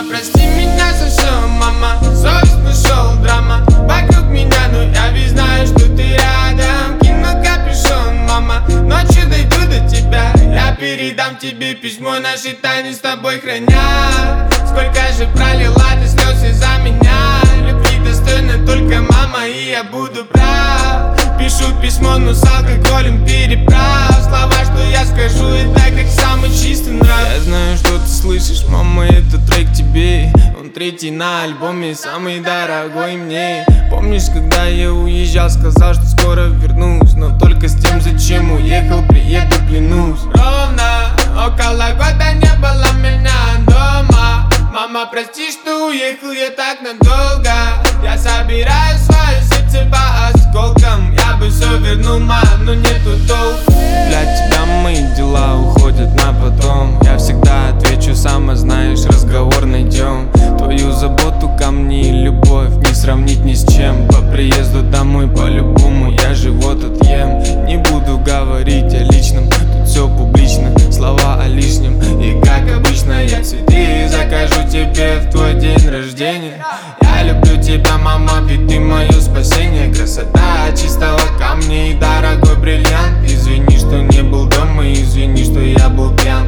Мама, прости меня за все, мама, совесть нашел, драма вокруг меня, но я ведь знаю, что ты рядом. Кину капюшон, мама, ночью дойду до тебя. Я передам тебе письмо, наши тайны с тобой хранят. Сколько же пролила ты слез из-за меня. Любви достойна только мама, и я буду прав. Пишу письмо, но с алкоголем переправ. Слова, что я скажу, это как самый чистый нрав. Я знаю, что ты слышишь, мама, это трек тебе. Он третий на альбоме, самый дорогой мне. Помнишь, когда я уезжал, сказал, что скоро вернусь, но только с тем, зачем уехал, приеду, клянусь. Ровно около года не было меня дома. Мама, прости, что уехал я так надолго. Я собираю свое сердце по осколкам. Я бы все вернул, мам, но нету толку. Для тебя мои дела уходят на потом. Я всегда отвечу, сама знаешь, разговор найдем. Твою заботу ко мне и любовь не сравнить ни с чем. По приезду домой по-любому я живот отъем. Не буду говорить о личном, тут все публично. Слова о лишнем, и как обычно я цветы закажу тебе в твой день рождения. Я люблю тебя, мама, ведь ты мое спасение. Красота чистого камня и дорогой бриллиант. Извини, что не был дома, извини, что я был пьян.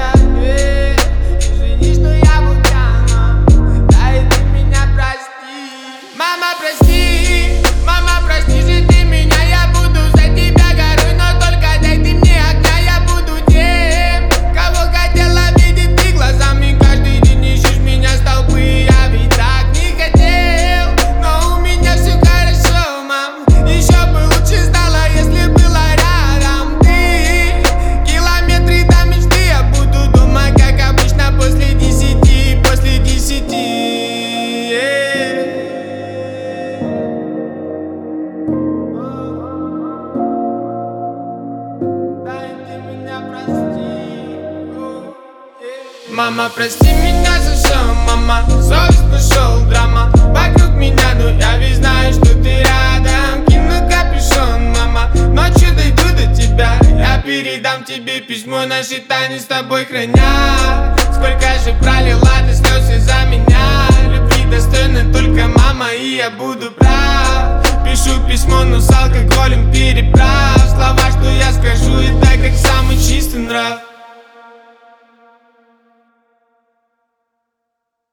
Извини, что я был пьян. Да и ты меня прости. Мама, прости же ты меня. Я буду за тебя горой, но только дай ты мне огня. Я буду тем, кого хотела видеть ты глазами. Каждый день ищешь меня с толпы. Я ведь так не хотел, но у меня все хорошо, мам. Еще бы лучше стало, если была рядом ты. Километры до мечты, я буду дома, как обычно, после 10, после 10. Мама, прости меня за все, мама, совесть нашел, драма вокруг меня, но я ведь знаю, что ты рядом. Кину капюшон, мама, ночью дойду до тебя. Я передам тебе письмо, наши тайны с тобой хранят. Сколько же пролила ты слез из-за меня. Любви достойна только мама, и я буду прав. Пишу письмо, но с алкоголем переправ. Слова, что я скажу, это как самый чистый нрав.